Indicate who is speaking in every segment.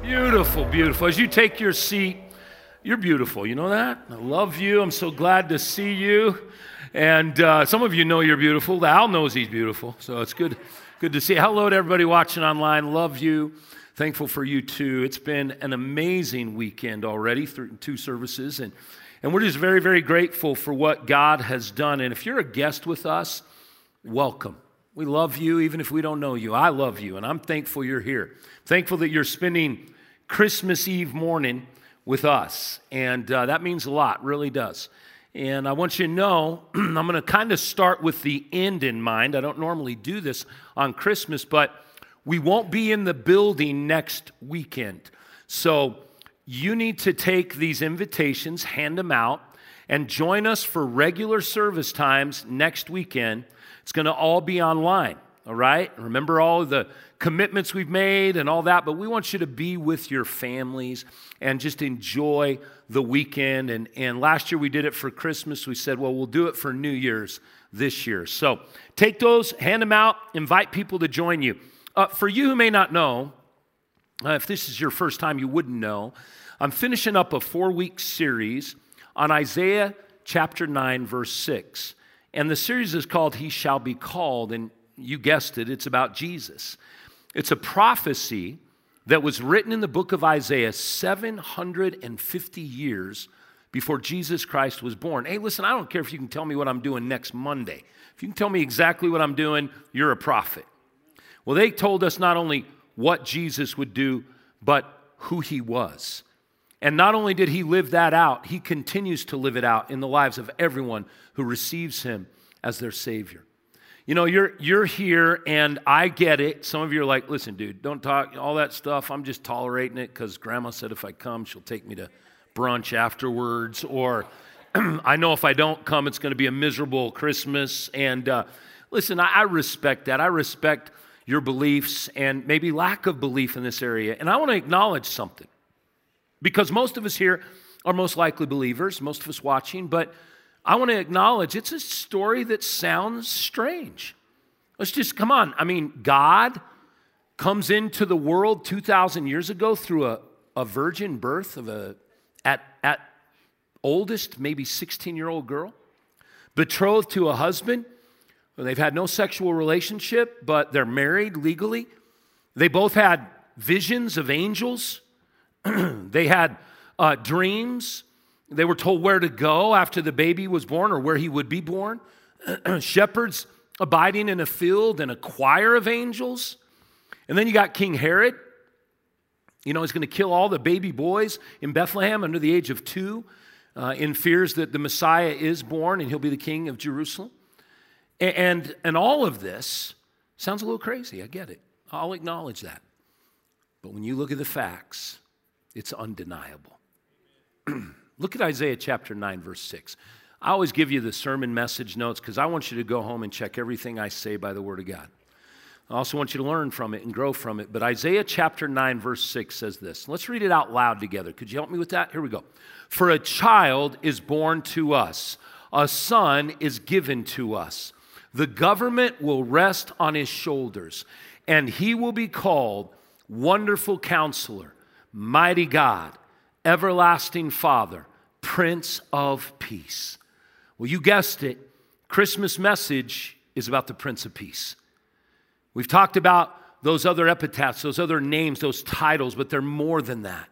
Speaker 1: Beautiful, beautiful. As you take your seat, you're beautiful. You know that? I love you. I'm so glad to see you. And some of you know you're beautiful. Al knows he's beautiful, so it's good to see you. Hello to everybody watching online. Love you. Thankful for you too. It's been an amazing weekend already through 2 services, and we're just very, very grateful for what God has done. And if you're a guest with us, welcome. We love you even if we don't know you. I love you, and I'm thankful you're here. Thankful that you're spending Christmas Eve morning with us, and that means a lot, really does. And I want you to know, I'm going to kind of start with the end in mind. I don't normally do this on Christmas, but we won't be in the building next weekend. So you need to take these invitations, hand them out, and join us for regular service times next weekend. It's going to all be online, all right? Remember all of the commitments we've made and all that, but we want you to be with your families and just enjoy the weekend. And last year we did it for Christmas. We said, well, we'll do it for New Year's this year. So take those, hand them out, invite people to join you. For you who may not know, if this is your first time, you wouldn't know, I'm finishing up a 4-week series on Isaiah chapter 9, verse 6. And the series is called He Shall Be Called, and you guessed it, it's about Jesus. It's a prophecy that was written in the book of Isaiah 750 years before Jesus Christ was born. Hey, listen, I don't care if you can tell me what I'm doing next Monday. If you can tell me exactly what I'm doing, you're a prophet. Well, they told us not only what Jesus would do, but who he was. And not only did he live that out, he continues to live it out in the lives of everyone who receives him as their Savior. You know, you're here, and I get it. Some of you are like, listen, dude, don't talk all that stuff. I'm just tolerating it because Grandma said if I come, she'll take me to brunch afterwards. Or I know if I don't come, it's going to be a miserable Christmas. And listen, I respect that. I respect your beliefs and maybe lack of belief in this area. And I want to acknowledge something. Because most of us here are most likely believers, most of us watching, but I want to acknowledge it's a story that sounds strange. Let's just, come on. I mean, God comes into the world 2,000 years ago through a virgin birth of at oldest, maybe 16-year-old girl, betrothed to a husband. They've had no sexual relationship, but they're married legally. They both had visions of angels. They had dreams. They were told where to go after the baby was born or where he would be born. Shepherds abiding in a field and a choir of angels. And then you got King Herod. You know, he's going to kill all the baby boys in Bethlehem under the age of 2 in fears that the Messiah is born and he'll be the king of Jerusalem. And all of this sounds a little crazy. I get it. I'll acknowledge that. But when you look at the facts, it's undeniable. Look at Isaiah chapter 9, verse 6. I always give you the sermon message notes because I want you to go home and check everything I say by the word of God. I also want you to learn from it and grow from it. But Isaiah chapter 9, verse 6 says this. Let's read it out loud together. Could you help me with that? Here we go. For a child is born to us, a son is given to us. The government will rest on his shoulders, and he will be called Wonderful Counselor, Mighty God, Everlasting Father, Prince of Peace. Well, you guessed it. Christmas message is about the Prince of Peace. We've talked about those other epitaphs, those other names, those titles, but they're more than that.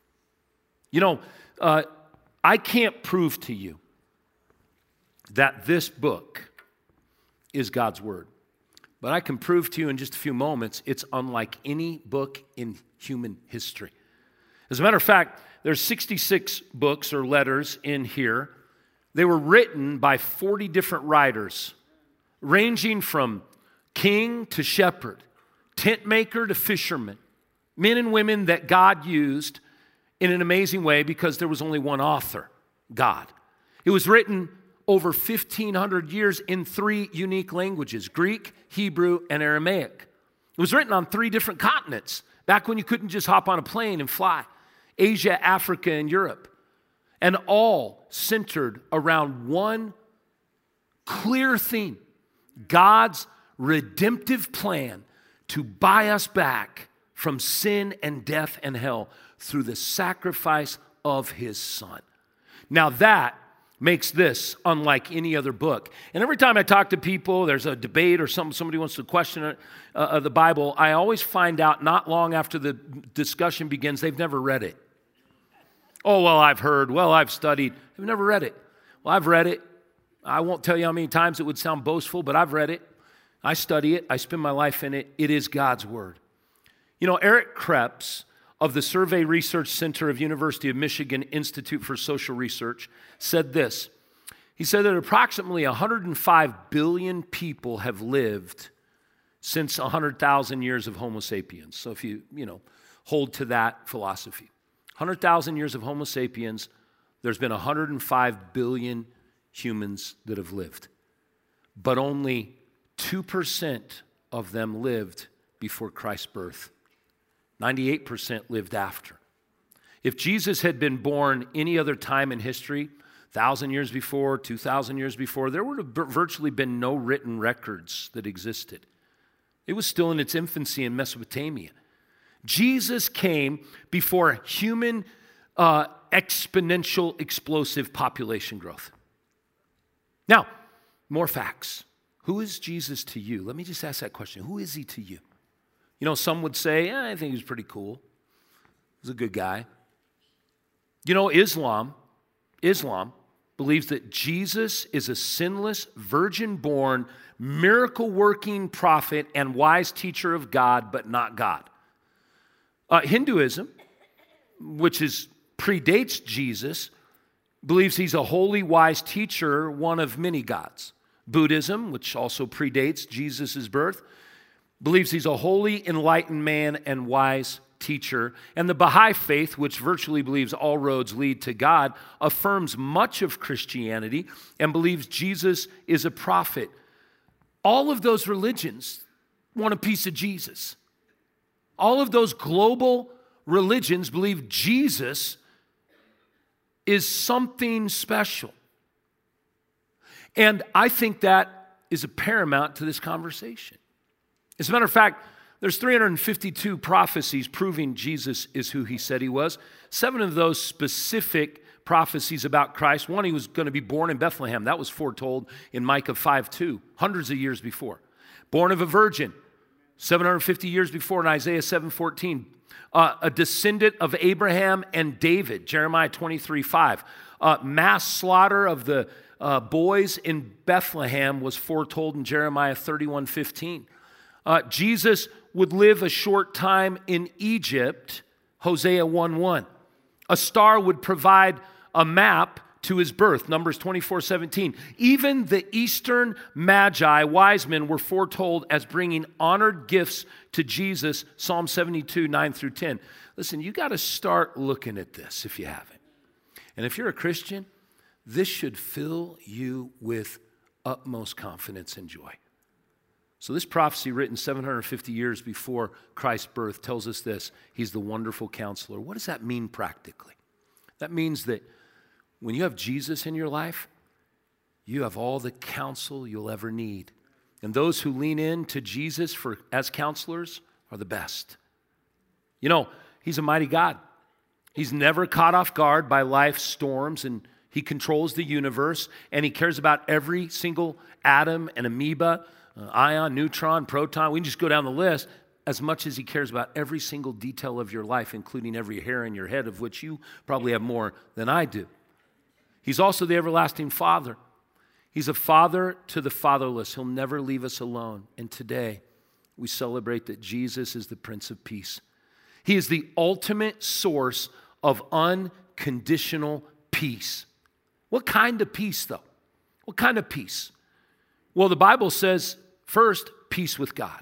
Speaker 1: You know, I can't prove to you that this book is God's Word. But I can prove to you in just a few moments it's unlike any book in human history. As a matter of fact, there's 66 books or letters in here. They were written by 40 different writers, ranging from king to shepherd, tent maker to fisherman, men and women that God used in an amazing way because there was only one author, God. It was written over 1,500 years in 3 unique languages, Greek, Hebrew, and Aramaic. It was written on 3 different continents, back when you couldn't just hop on a plane and fly. Asia, Africa, and Europe. And all centered around one clear theme, God's redemptive plan to buy us back from sin and death and hell through the sacrifice of his Son. Now that makes this unlike any other book. And every time I talk to people, there's a debate or somebody wants to question the Bible, I always find out not long after the discussion begins, they've never read it. Oh, well, I've heard. Well, I've studied. They've never read it. Well, I've read it. I won't tell you how many times it would sound boastful, but I've read it. I study it. I spend my life in it. It is God's Word. You know, Eric Krebs of the Survey Research Center of University of Michigan Institute for Social Research said this. He said that approximately 105 billion people have lived since 100,000 years of Homo sapiens. So if you hold to that philosophy. 100,000 years of Homo sapiens, there's been 105 billion humans that have lived. But only 2% of them lived before Christ's birth. 98% lived after. If Jesus had been born any other time in history, 1,000 years before, 2,000 years before, there would have virtually been no written records that existed. It was still in its infancy in Mesopotamia. Jesus came before human exponential explosive population growth. Now, more facts. Who is Jesus to you? Let me just ask that question. Who is he to you? You know, some would say, I think he was pretty cool. He's a good guy. You know, Islam believes that Jesus is a sinless, virgin-born, miracle-working prophet and wise teacher of God, but not God. Hinduism, which predates Jesus, believes he's a holy, wise teacher, one of many gods. Buddhism, which also predates Jesus' birth, believes he's a holy, enlightened man and wise teacher. And the Baha'i faith, which virtually believes all roads lead to God, affirms much of Christianity and believes Jesus is a prophet. All of those religions want a piece of Jesus. All of those global religions believe Jesus is something special. And I think that is a paramount to this conversation. As a matter of fact, there's 352 prophecies proving Jesus is who he said he was. 7 of those specific prophecies about Christ. One, he was going to be born in Bethlehem. That was foretold in Micah 5:2, hundreds of years before. Born of a virgin, 750 years before in Isaiah 7:14. A descendant of Abraham and David, Jeremiah 23:5. Mass slaughter of the boys in Bethlehem was foretold in Jeremiah 31:15. Jesus would live a short time in Egypt, Hosea 1:1. A star would provide a map to his birth, Numbers 24:17. Even the Eastern Magi, wise men, were foretold as bringing honored gifts to Jesus, Psalm 72:9-10. Listen, you got to start looking at this if you haven't. And if you're a Christian, this should fill you with utmost confidence and joy. So this prophecy written 750 years before Christ's birth tells us this. He's the wonderful counselor. What does that mean practically? That means that when you have Jesus in your life, you have all the counsel you'll ever need. And those who lean in to Jesus as counselors are the best. You know, he's a mighty God. He's never caught off guard by life's storms, and he controls the universe, and he cares about every single atom and amoeba, ion, neutron, proton. We can just go down the list as much as he cares about every single detail of your life, including every hair in your head, of which you probably have more than I do. He's also the everlasting Father. He's a father to the fatherless. He'll never leave us alone. And today, we celebrate that Jesus is the Prince of Peace. He is the ultimate source of unconditional peace. What kind of peace, though? What kind of peace? Well, the Bible says, first, peace with God.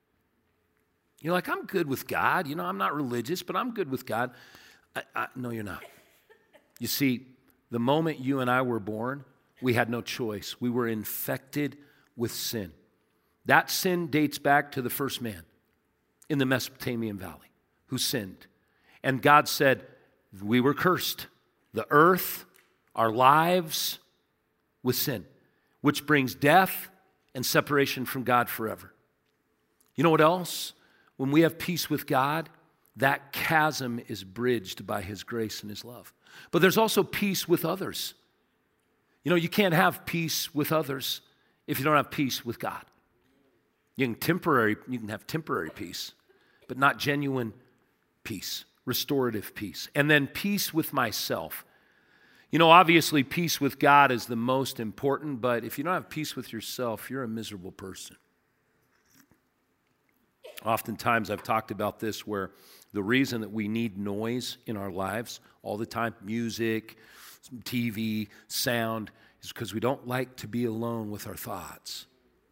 Speaker 1: You're like, I'm good with God. You know, I'm not religious, but I'm good with God. No, you're not. You see, the moment you and I were born, we had no choice. We were infected with sin. That sin dates back to the first man in the Mesopotamian valley who sinned. And God said, we were cursed. The earth, our lives, with sin, which brings death and separation from God forever. You know what else? when we have peace with God, that chasm is bridged by His grace and His love. But there's also peace with others. You know, you can't have peace with others if you don't have peace with God. You can have temporary peace, but not genuine peace, restorative peace. And then peace with myself. You know, obviously peace with God is the most important, but if you don't have peace with yourself, you're a miserable person. Oftentimes I've talked about this, where the reason that we need noise in our lives all the time, music, TV, sound, is because we don't like to be alone with our thoughts.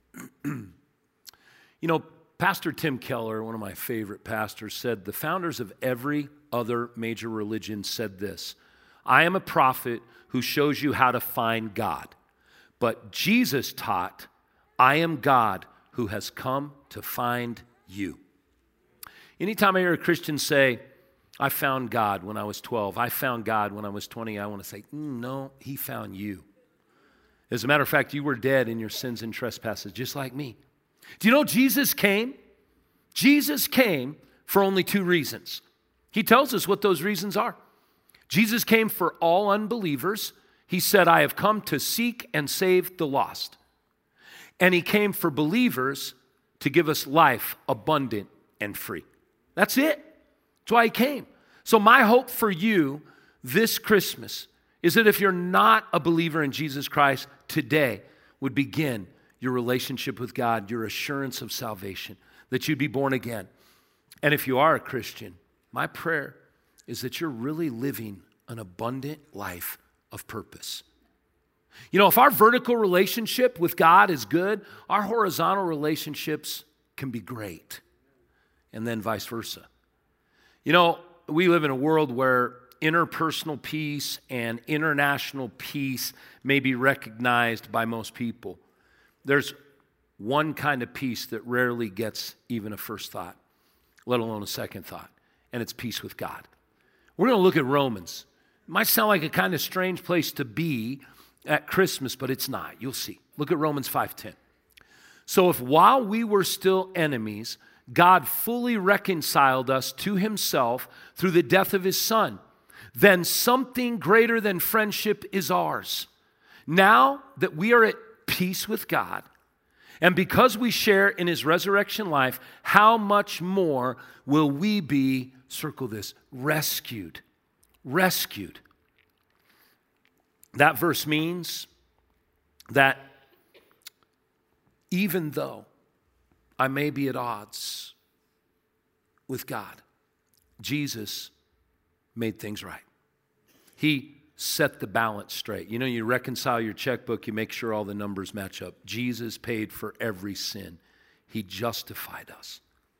Speaker 1: You know, Pastor Tim Keller, one of my favorite pastors, said the founders of every other major religion said this: I am a prophet who shows you how to find God. But Jesus taught, I am God who has come to find you. Anytime I hear a Christian say, I found God when I was 12, I found God when I was 20, I want to say, no, He found you. As a matter of fact, you were dead in your sins and trespasses, just like me. Do you know Jesus came? Jesus came for only 2 reasons. He tells us what those reasons are. Jesus came for all unbelievers. He said, I have come to seek and save the lost. And He came for believers to give us life abundant and free. That's it. That's why He came. So my hope for you this Christmas is that if you're not a believer in Jesus Christ, today would begin your relationship with God, your assurance of salvation, that you'd be born again. And if you are a Christian, my prayer is that you're really living an abundant life of purpose. You know, if our vertical relationship with God is good, our horizontal relationships can be great, and then vice versa. You know, we live in a world where interpersonal peace and international peace may be recognized by most people. There's one kind of peace that rarely gets even a first thought, let alone a second thought, and it's peace with God. We're going to look at Romans. It might sound like a kind of strange place to be at Christmas, but it's not. You'll see. Look at Romans 5:10. So if while we were still enemies, God fully reconciled us to Himself through the death of His Son, then something greater than friendship is ours. Now that we are at peace with God, and because we share in His resurrection life, how much more will we be, circle this, rescued? Rescued. That verse means that even though I may be at odds with God, Jesus made things right. He set the balance straight. You know, you reconcile your checkbook, you make sure all the numbers match up. Jesus paid for every sin. He justified us.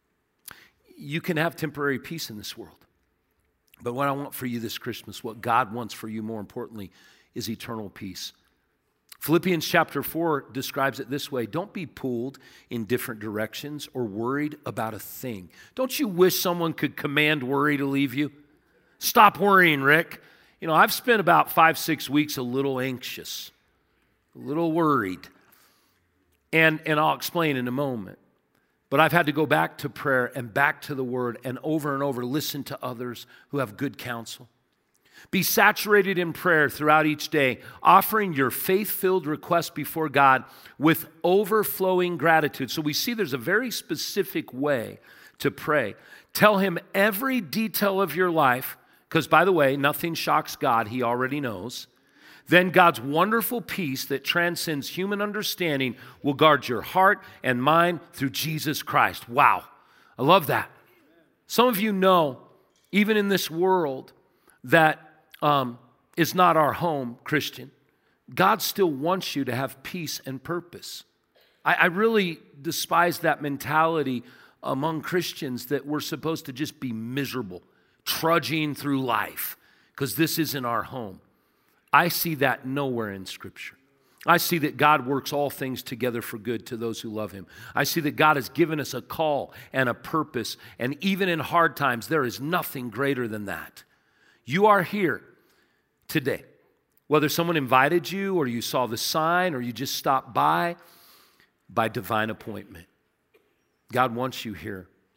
Speaker 1: You can have temporary peace in this world. But what I want for you this Christmas, what God wants for you more importantly, is eternal peace. Philippians chapter 4 describes it this way: don't be pulled in different directions or worried about a thing. Don't you wish someone could command worry to leave you? Stop worrying, Rick. You know, I've spent about 5-6 weeks a little anxious, a little worried. And I'll explain in a moment. But I've had to go back to prayer and back to the Word and over listen to others who have good counsel. Be saturated in prayer throughout each day, offering your faith-filled request before God with overflowing gratitude. So we see there's a very specific way to pray. Tell Him every detail of your life, because, by the way, nothing shocks God. He already knows. Then God's wonderful peace that transcends human understanding will guard your heart and mind through Jesus Christ. Wow. I love that. Some of you know, even in this world that is not our home, Christian, God still wants you to have peace and purpose. I really despise that mentality among Christians that we're supposed to just be miserable, trudging through life because this isn't our home. I see that nowhere in Scripture. I see that God works all things together for good to those who love Him. I see that God has given us a call and a purpose, and even in hard times, there is nothing greater than that. You are here today. Whether someone invited you or you saw the sign or you just stopped by divine appointment. God wants you here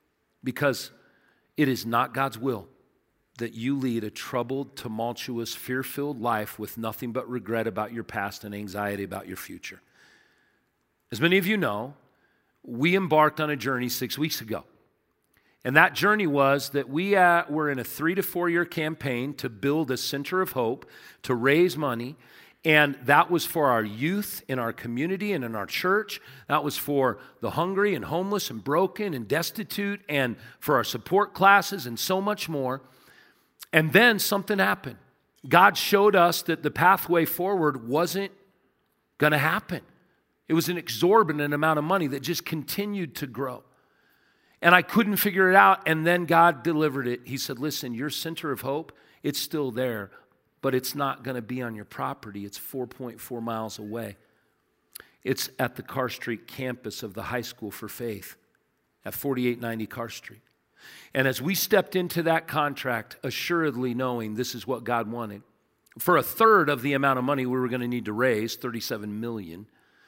Speaker 1: because it is not God's will that you lead a troubled, tumultuous, fear-filled life with nothing but regret about your past and anxiety about your future. As many of you know, we embarked on a journey 6 weeks ago. And that journey was that we were in a 3 to 4 year campaign to build a center of hope, to raise money. And that was for our youth in our community and in our church. That was for the hungry and homeless and broken and destitute, and for our support classes and so much more. And then something happened. God showed us that the pathway forward wasn't going to happen. It was an exorbitant amount of money that just continued to grow. And I couldn't figure it out, and then God delivered it. He said, listen, your center of hope, it's still there, but it's not going to be on your property. It's 4.4 miles away. It's at the Carr Street campus of the High School for Faith at 4890 Carr Street. And as we stepped into that contract, assuredly knowing this is what God wanted, for a third of the amount of money we were going to need to raise, $37 million,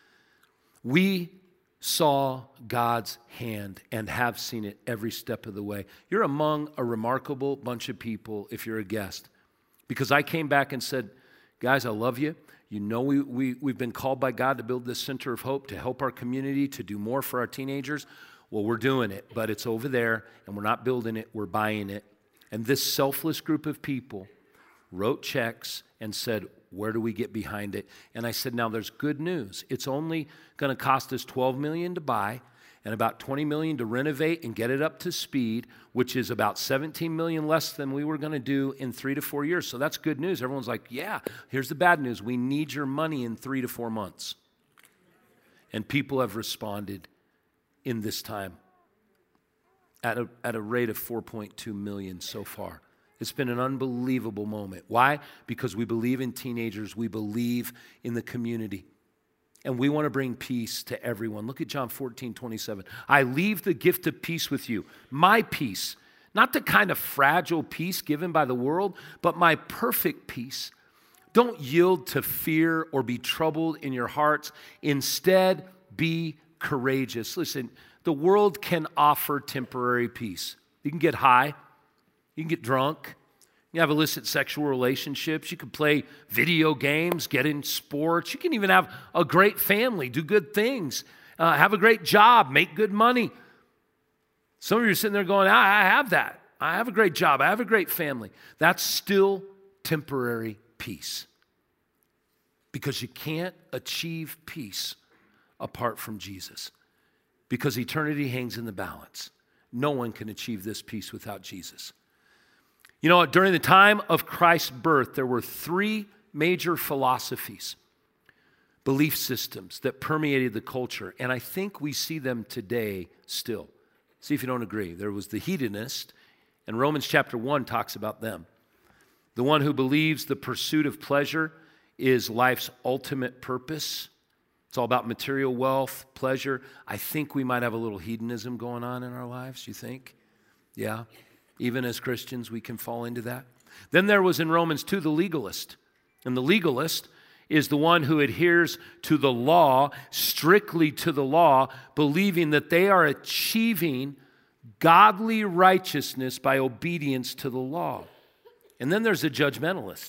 Speaker 1: we saw God's hand and have seen it every step of the way. You're among a remarkable bunch of people if you're a guest. Because I came back and said, guys, I love you. You know we've been called by God to build this center of hope, to help our community, to do more for our teenagers. Well, we're doing it, but it's over there, and we're not building it, we're buying it. And this selfless group of people wrote checks and said, where do we get behind it? And I said, now there's good news. It's only going to cost us $12 million to buy and about $20 million to renovate and get it up to speed, which is about $17 million less than we were going to do in 3 to 4 years. So that's good news. Everyone's like, yeah, here's the bad news. We need your money in 3 to 4 months. And people have responded in this time at a rate of 4.2 million so far. It's been an unbelievable moment. Why? Because we believe in teenagers. We believe in the community. And we want to bring peace to everyone. Look at John 14:27. I leave the gift of peace with you. My peace. Not the kind of fragile peace given by the world, but my perfect peace. Don't yield to fear or be troubled in your hearts. Instead, be courageous. Listen, the world can offer temporary peace. You can get high. You can get drunk. You can have illicit sexual relationships. You can play video games, get in sports. You can even have a great family, do good things, have a great job, make good money. Some of you are sitting there going, I have that. I have a great job. I have a great family. That's still temporary peace. Because you can't achieve peace apart from Jesus. Because eternity hangs in the balance. No one can achieve this peace without Jesus. You know, during the time of Christ's birth, there were 3 major philosophies, belief systems that permeated the culture. And I think we see them today still. See if you don't agree. There was the hedonist, and Romans chapter 1 talks about them. The one who believes the pursuit of pleasure is life's ultimate purpose. It's all about material wealth, pleasure. I think we might have a little hedonism going on in our lives, you think? Yeah. Even as Christians, we can fall into that. Then there was in Romans 2 the legalist. And the legalist is the one who adheres to the law, strictly to the law, believing that they are achieving godly righteousness by obedience to the law. And then there's a judgmentalist.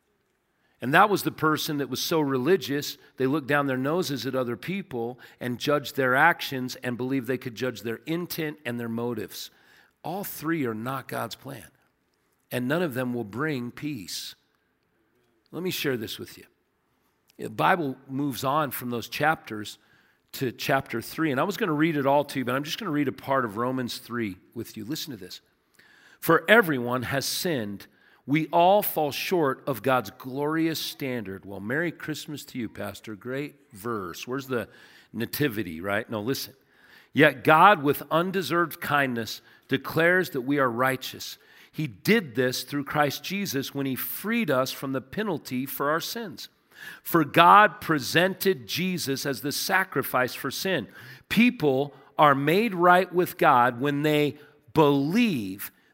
Speaker 1: And that was the person that was so religious, they looked down their noses at other people and judged their actions and believed they could judge their intent and their motives. All 3 are not God's plan. And none of them will bring peace. Let me share this with you. The Bible moves on from those chapters to chapter 3. And I was going to read it all to you, but I'm just going to read a part of Romans 3 with you. Listen to this. For everyone has sinned. We all fall short of God's glorious standard. Well, Merry Christmas to you, Pastor. Great verse. Where's the nativity, right? No, listen. Yet God, with undeserved kindness, declares that we are righteous. He did this through Christ Jesus when He freed us from the penalty for our sins. For God presented Jesus as the sacrifice for sin. People are made right with God when they believe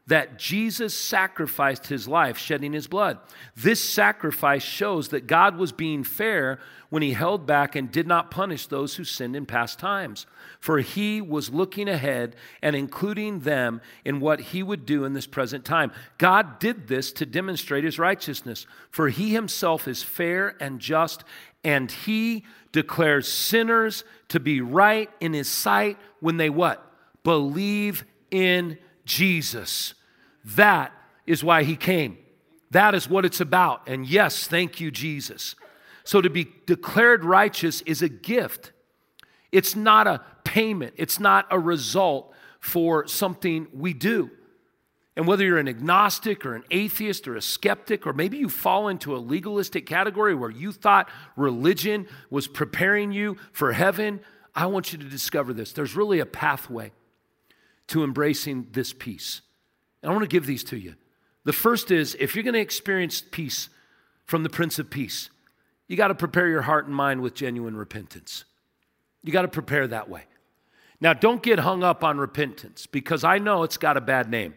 Speaker 1: that Jesus sacrificed his life, shedding his blood. This sacrifice shows that God was being fair when he held back and did not punish those who sinned in past times. For he was looking ahead and including them in what he would do in this present time. God did this to demonstrate his righteousness. For he himself is fair and just, and he declares sinners to be right in his sight when they what? Believe in Jesus. That is why he came. That is what it's about. And yes, thank you, Jesus. So to be declared righteous is a gift. It's not a payment. It's not a result for something we do. And whether you're an agnostic or an atheist or a skeptic, or maybe you fall into a legalistic category where you thought religion was preparing you for heaven, I want you to discover this. There's really a pathway to embracing this peace. And I want to give these to you. The first is, if you're going to experience peace from the Prince of Peace, you got to prepare your heart and mind with genuine repentance. You got to prepare that way. Now, don't get hung up on repentance, because I know it's got a bad name.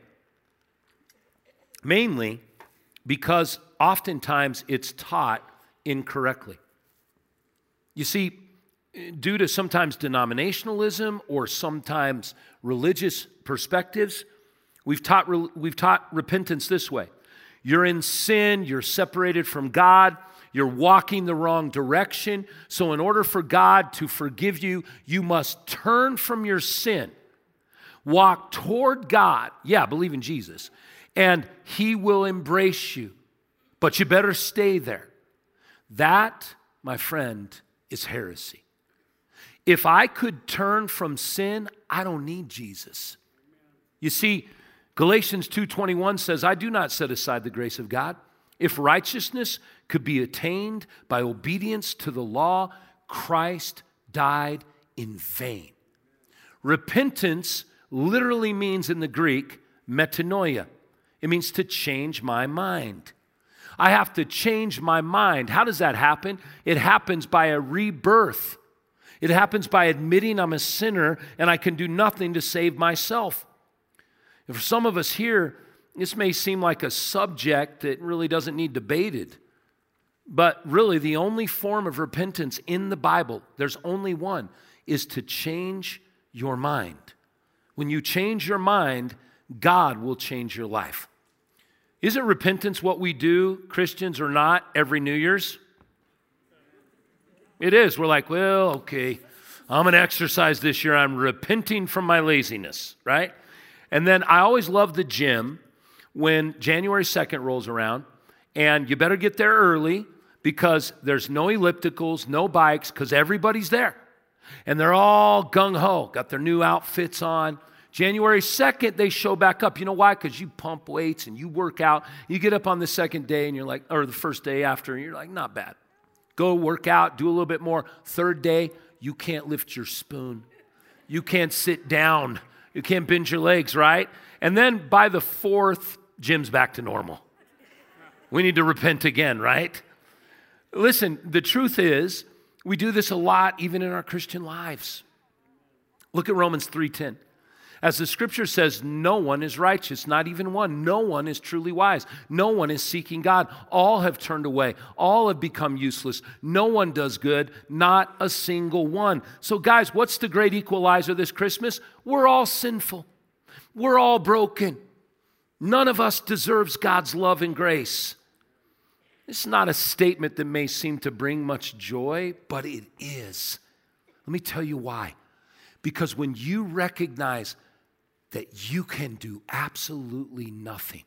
Speaker 1: Mainly because oftentimes it's taught incorrectly. You see, due to sometimes denominationalism or sometimes religious perspectives, we've taught repentance this way. You're in sin, you're separated from God, you're walking the wrong direction. So in order for God to forgive you, you must turn from your sin, walk toward God. Yeah, believe in Jesus. And he will embrace you. But you better stay there. That, my friend, is heresy. If I could turn from sin, I don't need Jesus. You see, Galatians 2:21 says, I do not set aside the grace of God. If righteousness could be attained by obedience to the law, Christ died in vain. Repentance literally means in the Greek, metanoia. It means to change my mind. I have to change my mind. How does that happen? It happens by a rebirth. It happens by admitting I'm a sinner and I can do nothing to save myself. And for some of us here, this may seem like a subject that really doesn't need debated. But really, the only form of repentance in the Bible, there's only one, is to change your mind. When you change your mind, God will change your life. Isn't repentance what we do, Christians or not, every New Year's? It is. We're like, well, okay, I'm going to exercise this year. I'm repenting from my laziness, right? And then I always love the gym when January 2nd rolls around, and you better get there early because there's no ellipticals, no bikes, because everybody's there. And they're all gung-ho, got their new outfits on. January 2nd, they show back up. You know why? Because you pump weights and you work out. You get up on the second day and you're like, or the first day after, and you're like, not bad. Go work out, do a little bit more. Third day, you can't lift your spoon. You can't sit down. You can't bend your legs, right? And then by the fourth, gym's back to normal. We need to repent again, right? Listen, the truth is, we do this a lot even in our Christian lives. Look at Romans 3:10. As the scripture says, no one is righteous, not even one. No one is truly wise. No one is seeking God. All have turned away. All have become useless. No one does good, not a single one. So guys, what's the great equalizer this Christmas? We're all sinful. We're all broken. None of us deserves God's love and grace. It's not a statement that may seem to bring much joy, but it is. Let me tell you why. Because when you recognize that you can do absolutely nothing,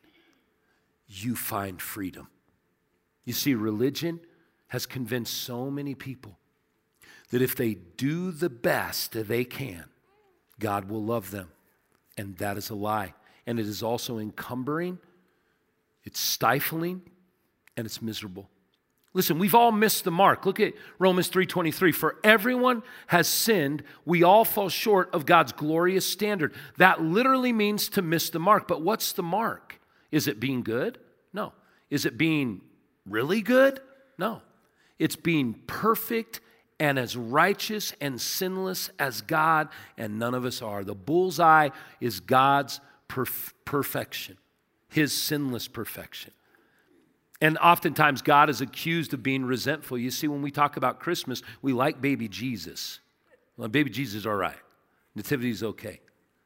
Speaker 1: you find freedom. You see, religion has convinced so many people that if they do the best that they can, God will love them. And that is a lie. And it is also encumbering, it's stifling, and it's miserable. Listen, we've all missed the mark. Look at Romans 3:23. For everyone has sinned. We all fall short of God's glorious standard. That literally means to miss the mark. But what's the mark? Is it being good? No. Is it being really good? No. It's being perfect and as righteous and sinless as God, and none of us are. The bullseye is God's perfection, his sinless perfection. And oftentimes God is accused of being resentful. You see, when we talk about Christmas, we like baby Jesus. Well, baby Jesus is all right. Nativity is okay.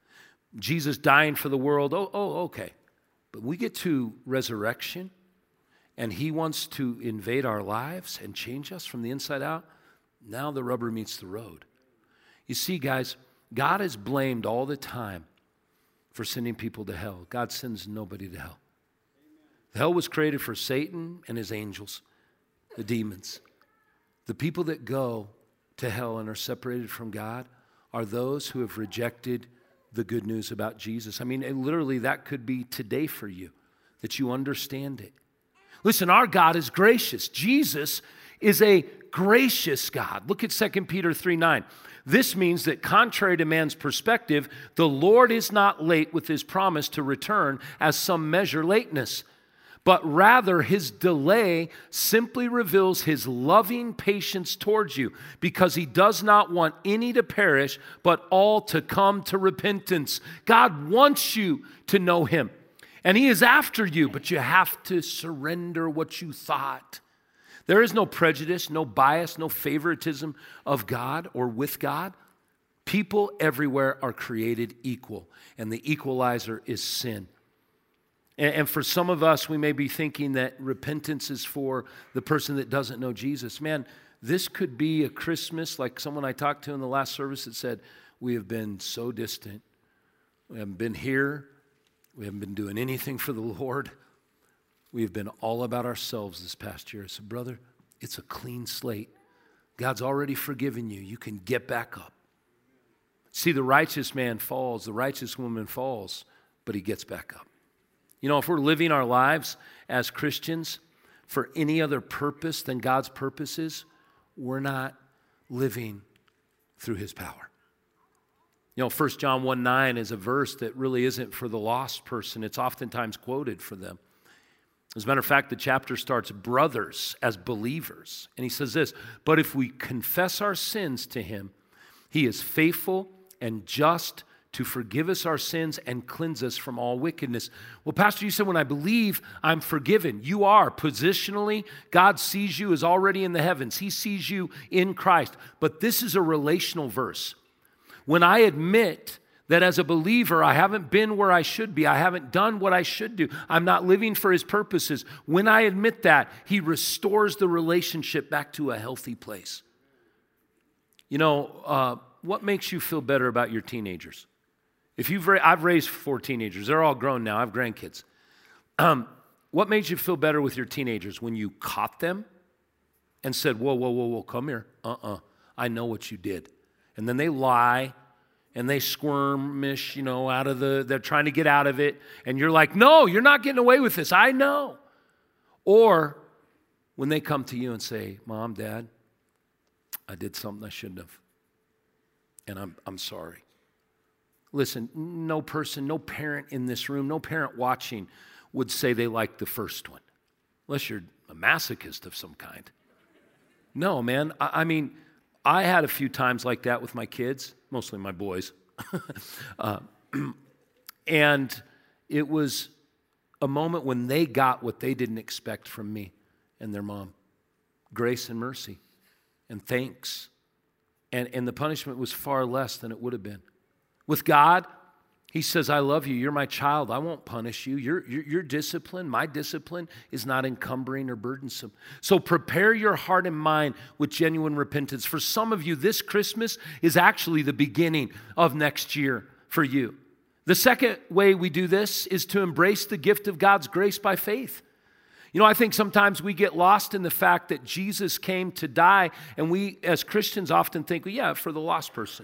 Speaker 1: Jesus dying for the world, okay. But we get to resurrection, and he wants to invade our lives and change us from the inside out. Now the rubber meets the road. You see, guys, God is blamed all the time for sending people to hell. God sends nobody to hell. Hell was created for Satan and his angels, the demons. The people that go to hell and are separated from God are those who have rejected the good news about Jesus. I mean, literally, that could be today for you, that you understand it. Listen, our God is gracious. Jesus is a gracious God. Look at 2 Peter 3:9. This means that contrary to man's perspective, the Lord is not late with his promise to return as some measure lateness, but rather his delay simply reveals his loving patience towards you, because he does not want any to perish, but all to come to repentance. God wants you to know him, and he is after you, but you have to surrender what you thought. There is no prejudice, no bias, no favoritism of God or with God. People everywhere are created equal, and the equalizer is sin. And for some of us, we may be thinking that repentance is for the person that doesn't know Jesus. Man, this could be a Christmas like someone I talked to in the last service that said, we have been so distant. We haven't been here. We haven't been doing anything for the Lord. We have been all about ourselves this past year. I said, brother, it's a clean slate. God's already forgiven you. You can get back up. See, the righteous man falls, the righteous woman falls, but he gets back up. You know, if we're living our lives as Christians for any other purpose than God's purposes, we're not living through his power. You know, 1 John 1:9 is a verse that really isn't for the lost person. It's oftentimes quoted for them. As a matter of fact, the chapter starts, brothers as believers. And he says this, but if we confess our sins to him, he is faithful and just to forgive us our sins and cleanse us from all wickedness. Well, Pastor, you said when I believe, I'm forgiven. You are. Positionally, God sees you as already in the heavens. He sees you in Christ. But this is a relational verse. When I admit that as a believer, I haven't been where I should be, I haven't done what I should do, I'm not living for his purposes, when I admit that, he restores the relationship back to a healthy place. You know, what makes you feel better about your teenagers? I've raised 4 teenagers. They're all grown now. I have grandkids. What made you feel better with your teenagers? When you caught them and said, whoa, come here. I know what you did. And then they lie and they squirmish, you know, they're trying to get out of it. And you're like, no, you're not getting away with this. I know. Or when they come to you and say, Mom, Dad, I did something I shouldn't have. And I'm sorry. Listen, no person, no parent in this room, no parent watching would say they like the first one, unless you're a masochist of some kind. No, man. I mean, I had a few times like that with my kids, mostly my boys. And it was a moment when they got what they didn't expect from me and their mom. Grace and mercy and thanks. And the punishment was far less than it would have been. With God, he says, I love you. You're my child. I won't punish you. Your discipline, my discipline, is not encumbering or burdensome. So prepare your heart and mind with genuine repentance. For some of you, this Christmas is actually the beginning of next year for you. The second way we do this is to embrace the gift of God's grace by faith. You know, I think sometimes we get lost in the fact that Jesus came to die, and we as Christians often think, well, yeah, for the lost person.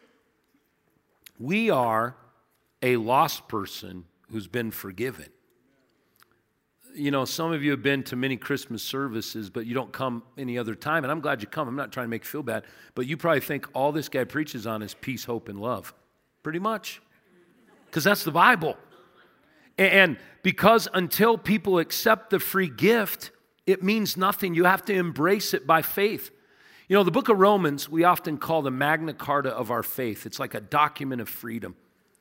Speaker 1: We are a lost person who's been forgiven. You know, some of you have been to many Christmas services, but you don't come any other time, and I'm glad you come. I'm not trying to make you feel bad, but you probably think all this guy preaches on is peace, hope, and love. Pretty much. Because that's the Bible. And because until people accept the free gift, it means nothing. You have to embrace it by faith. You know, the book of Romans, we often call the Magna Carta of our faith. It's like a document of freedom.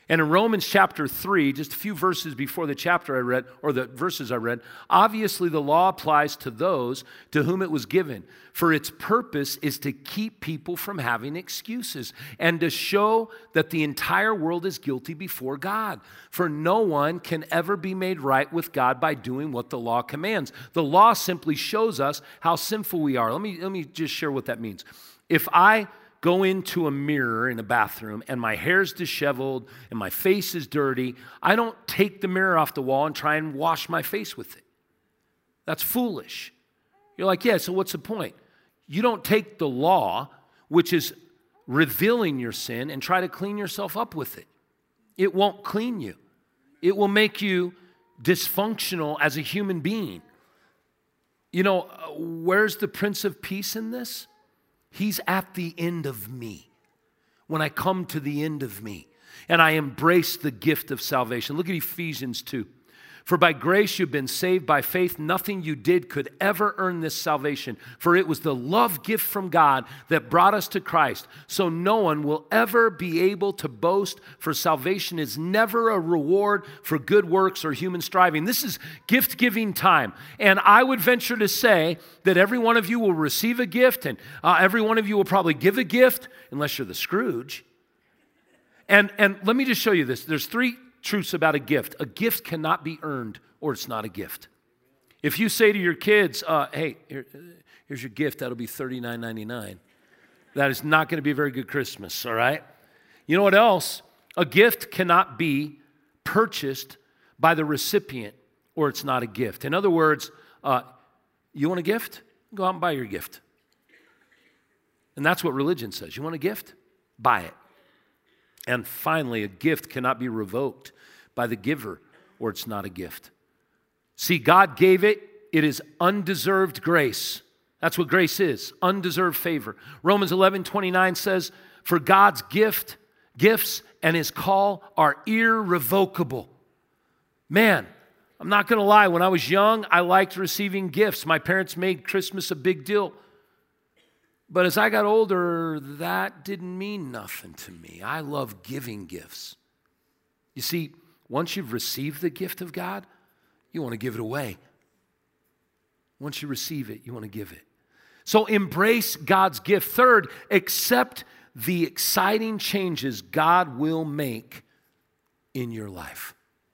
Speaker 1: And in Romans chapter 3, just a few verses before the chapter I read, or the verses I read, obviously the law applies to those to whom it was given, for its purpose is to keep people from having excuses and to show that the entire world is guilty before God. For no one can ever be made right with God by doing what the law commands. The law simply shows us how sinful we are. Let me just share what that means. If I go into a mirror in a bathroom and my hair's disheveled and my face is dirty, I don't take the mirror off the wall and try and wash my face with it. That's foolish. You're like, yeah, so what's the point? You don't take the law, which is revealing your sin, and try to clean yourself up with it. It won't clean you. It will make you dysfunctional as a human being. You know, where's the Prince of Peace in this? He's at the end of me. When I come to the end of me and I embrace the gift of salvation. Look at Ephesians 2. For by grace you've been saved by faith. Nothing you did could ever earn this salvation. For it was the love gift from God that brought us to Christ. So no one will ever be able to boast, for salvation is never a reward for good works or human striving. This is gift-giving time. And I would venture to say that every one of you will receive a gift, and every one of you will probably give a gift, unless you're the Scrooge. And let me just show you this. There's three truths about a gift. A gift cannot be earned, or it's not a gift. If you say to your kids, hey, here's your gift, that'll be $39.99. That is not going to be a very good Christmas, all right? You know what else? A gift cannot be purchased by the recipient, or it's not a gift. In other words, you want a gift? Go out and buy your gift. And that's what religion says. You want a gift? Buy it. And finally, a gift cannot be revoked by the giver, or it's not a gift. See, God gave it. It is undeserved grace. That's what grace is, undeserved favor. Romans 11:29 says, for God's gifts and his call are irrevocable. Man, I'm not going to lie. When I was young, I liked receiving gifts. My parents made Christmas a big deal. But as I got older, that didn't mean nothing to me. I love giving gifts. You see, once you've received the gift of God, you want to give it away. Once you receive it, you want to give it. So embrace God's gift. Third, accept the exciting changes God will make in your life.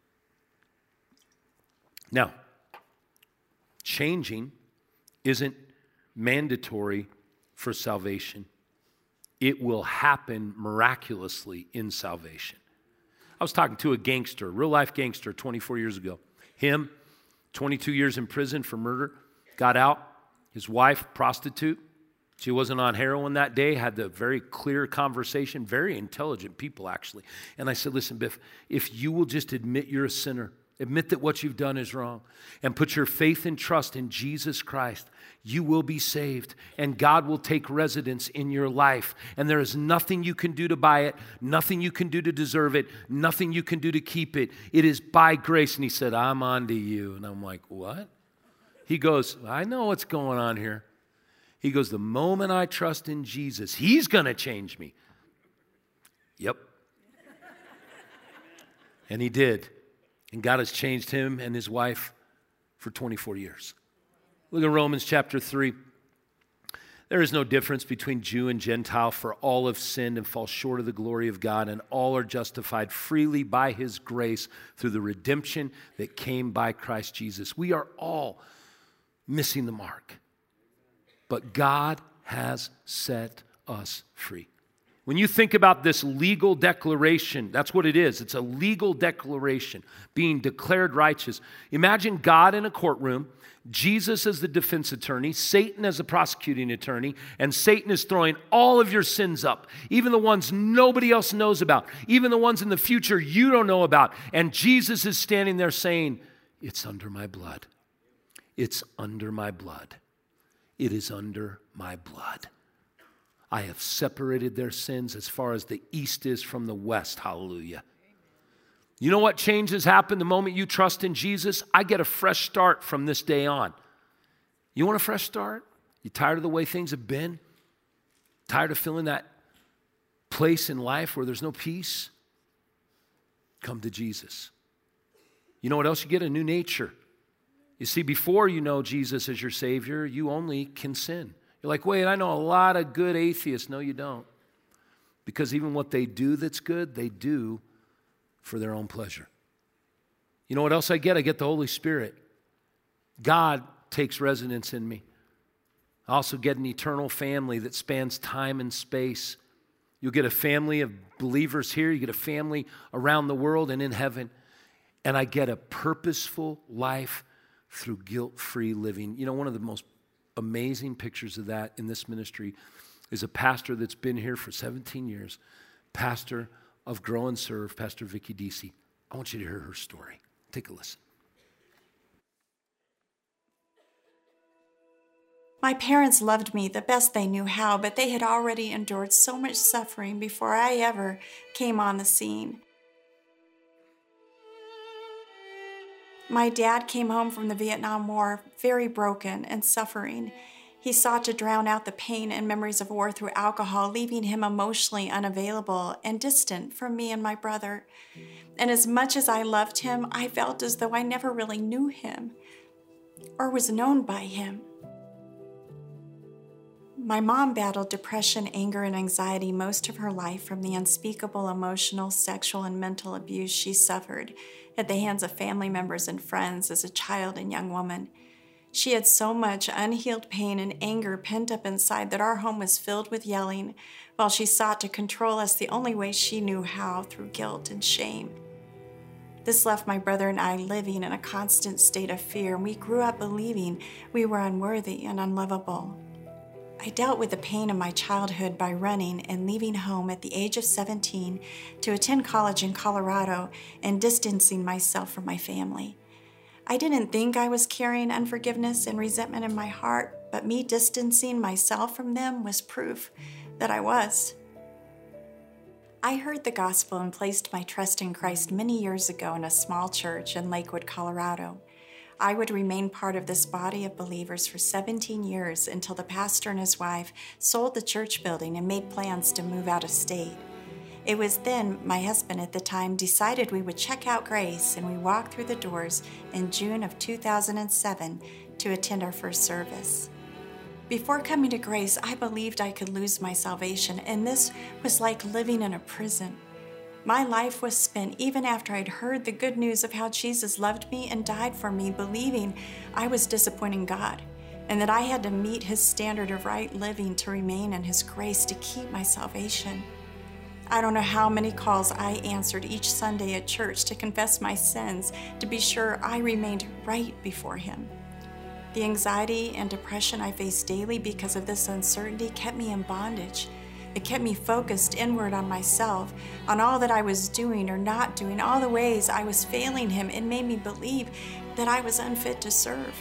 Speaker 1: Now, changing isn't mandatory for salvation. It will happen miraculously in salvation. I was talking to a gangster, real life gangster, 24 years ago. Him, 22 years in prison for murder, got out. His wife, prostitute. She wasn't on heroin that day, had the very clear conversation, very intelligent people actually. And I said, listen, Biff, if you will just admit you're a sinner, admit that what you've done is wrong, and put your faith and trust in Jesus Christ, you will be saved, and God will take residence in your life. And there is nothing you can do to buy it, nothing you can do to deserve it, nothing you can do to keep it. It is by grace. And he said, I'm on to you. And I'm like, what? He goes, I know what's going on here. He goes, the moment I trust in Jesus, he's going to change me. Yep. And he did. And God has changed him and his wife for 24 years. Look at Romans chapter 3. There is no difference between Jew and Gentile, for all have sinned and fall short of the glory of God, and all are justified freely by his grace through the redemption that came by Christ Jesus. We are all missing the mark, but God has set us free. When you think about this legal declaration, that's what it is. It's a legal declaration, being declared righteous. Imagine God in a courtroom, Jesus as the defense attorney, Satan as the prosecuting attorney, and Satan is throwing all of your sins up, even the ones nobody else knows about, even the ones in the future you don't know about. And Jesus is standing there saying, it's under my blood. It's under my blood. It is under my blood. I have separated their sins as far as the east is from the west. Hallelujah. You know what changes happen the moment you trust in Jesus? I get a fresh start from this day on. You want a fresh start? You tired of the way things have been? Tired of feeling that place in life where there's no peace? come to Jesus. You know what else? You get a new nature. You see, before you know Jesus as your Savior, you only can sin. You're like, wait, I know a lot of good atheists. No, you don't. Because even what they do that's good, they do for their own pleasure. You know what else I get? I get the Holy Spirit. God takes residence in me. I also get an eternal family that spans time and space. You'll get a family of believers here. You get a family around the world and in heaven. And I get a purposeful life through guilt-free living. You know, one of the most amazing pictures of that in this ministry is a pastor that's been here for 17 years, pastor of Grow and Serve, Pastor Vicki Deasy. I want you to hear her story. Take a listen.
Speaker 2: My parents loved me the best they knew how, but they had already endured so much suffering before I ever came on the scene. My dad came home from the Vietnam War very broken and suffering. He sought to drown out the pain and memories of war through alcohol, leaving him emotionally unavailable and distant from me and my brother. And as much as I loved him, I felt as though I never really knew him or was known by him. My mom battled depression, anger, and anxiety most of her life from the unspeakable emotional, sexual, and mental abuse she suffered at the hands of family members and friends as a child and young woman. She had so much unhealed pain and anger pent up inside that our home was filled with yelling, while she sought to control us the only way she knew how, through guilt and shame. This left my brother and I living in a constant state of fear, and we grew up believing we were unworthy and unlovable. I dealt with the pain of my childhood by running and leaving home at the age of 17 to attend college in Colorado and distancing myself from my family. I didn't think I was carrying unforgiveness and resentment in my heart, but me distancing myself from them was proof that I was. I heard the gospel and placed my trust in Christ many years ago in a small church in Lakewood, Colorado. I would remain part of this body of believers for 17 years until the pastor and his wife sold the church building and made plans to move out of state. It was then my husband at the time decided we would check out Grace, and we walked through the doors in June of 2007 to attend our first service. Before coming to Grace, I believed I could lose my salvation, and this was like living in a prison. My life was spent even after I'd heard the good news of how Jesus loved me and died for me, believing I was disappointing God and that I had to meet his standard of right living to remain in his grace to keep my salvation. I don't know how many calls I answered each Sunday at church to confess my sins, to be sure I remained right before him. The anxiety and depression I faced daily because of this uncertainty kept me in bondage. It kept me focused inward on myself, on all that I was doing or not doing, all the ways I was failing him. It made me believe that I was unfit to serve.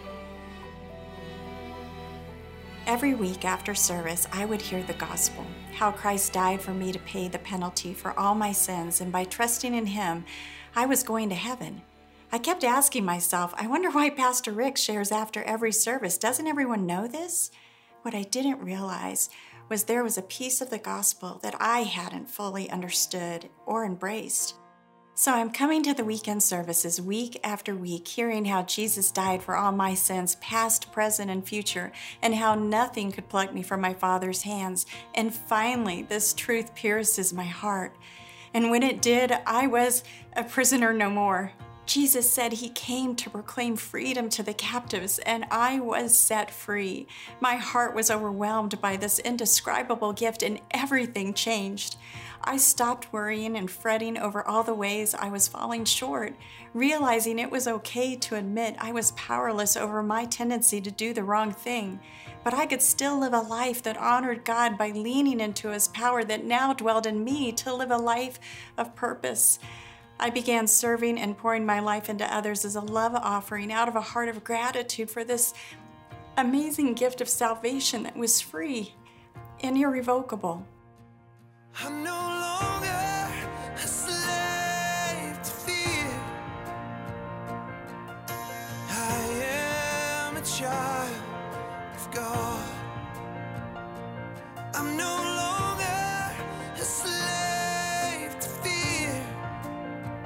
Speaker 2: Every week after service, I would hear the gospel, how Christ died for me to pay the penalty for all my sins, and by trusting in him, I was going to heaven. I kept asking myself, I wonder why Pastor Rick shares after every service. Doesn't everyone know this? What I didn't realize was there was a piece of the gospel that I hadn't fully understood or embraced. So I'm coming to the weekend services week after week, hearing how Jesus died for all my sins, past, present, and future, and how nothing could pluck me from my Father's hands. And finally, this truth pierces my heart. And when it did, I was a prisoner no more. Jesus said he came to proclaim freedom to the captives, and I was set free. My heart was overwhelmed by this indescribable gift, and everything changed. I stopped worrying and fretting over all the ways I was falling short, realizing it was okay to admit I was powerless over my tendency to do the wrong thing. But I could still live a life that honored God by leaning into his power that now dwelled in me to live a life of purpose. I began serving and pouring my life into others as a love offering out of a heart of gratitude for this amazing gift of salvation that was free and irrevocable.
Speaker 3: I'm no longer a slave to fear. I am a child of God. I'm no longer a slave to fear.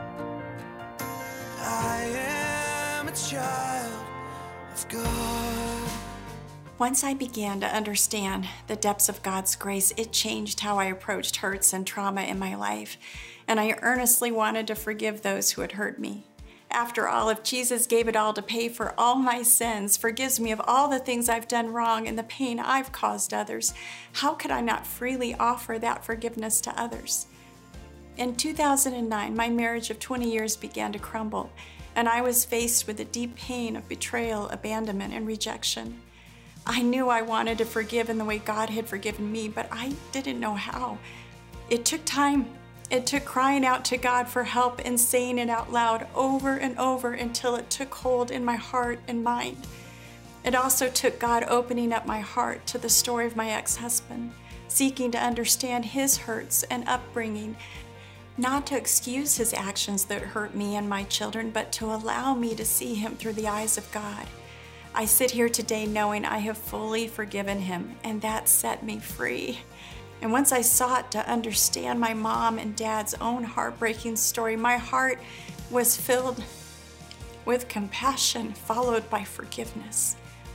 Speaker 3: child of God.
Speaker 2: Once I began to understand the depths of God's grace, it changed how I approached hurts and trauma in my life, and I earnestly wanted to forgive those who had hurt me. After all, if Jesus gave it all to pay for all my sins, forgives me of all the things I've done wrong and the pain I've caused others, how could I not freely offer that forgiveness to others? In 2009, my marriage of 20 years began to crumble, and I was faced with the deep pain of betrayal, abandonment, and rejection. I knew I wanted to forgive in the way God had forgiven me, but I didn't know how. It took time. It took crying out to God for help and saying it out loud over and over until it took hold in my heart and mind. It also took God opening up my heart to the story of my ex-husband, seeking to understand his hurts and upbringing, not to excuse his actions that hurt me and my children, but to allow me to see him through the eyes of God. I sit here today knowing I have fully forgiven him, and that set me free. And once I sought to understand my mom and dad's own heartbreaking story, my heart was filled with compassion, followed by forgiveness.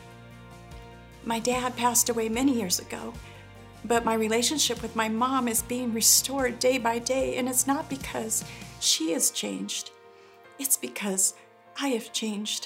Speaker 2: My dad passed away many years ago, but my relationship with my mom is being restored day by day, and it's not because she has changed. It's because I have changed.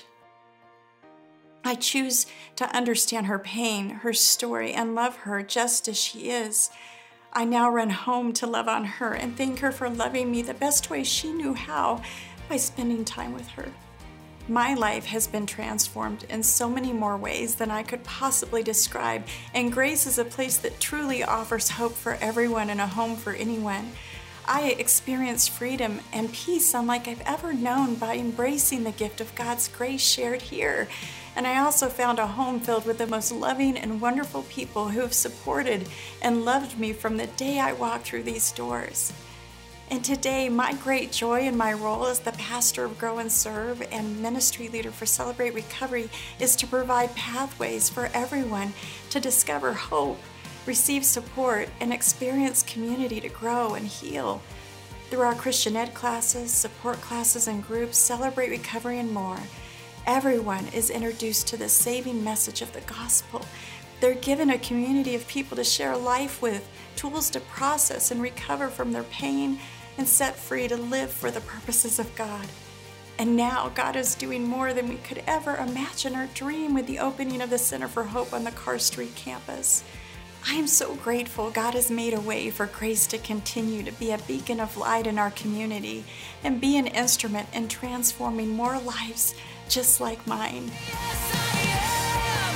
Speaker 2: I choose to understand her pain, her story, and love her just as she is. I now run home to love on her and thank her for loving me the best way she knew how, by spending time with her. My life has been transformed in so many more ways than I could possibly describe, and Grace is a place that truly offers hope for everyone and a home for anyone. I experienced freedom and peace unlike I've ever known by embracing the gift of God's grace shared here. And I also found a home filled with the most loving and wonderful people who have supported and loved me from the day I walked through these doors. And today, my great joy in my role as the pastor of Grow and Serve and ministry leader for Celebrate Recovery is to provide pathways for everyone to discover hope, receive support, and experience community to grow and heal. Through our Christian Ed classes, support classes and groups, Celebrate Recovery, and more, everyone is introduced to the saving message of the gospel. They're given a community of people to share life with, tools to process and recover from their pain, and set free to live for the purposes of God. And now God is doing more than we could ever imagine or dream with the opening of the Center for Hope on the Carr Street campus. I am so grateful God has made a way for Grace to continue to be a beacon of light in our community and be an instrument in transforming more lives just like mine.
Speaker 3: Yes, I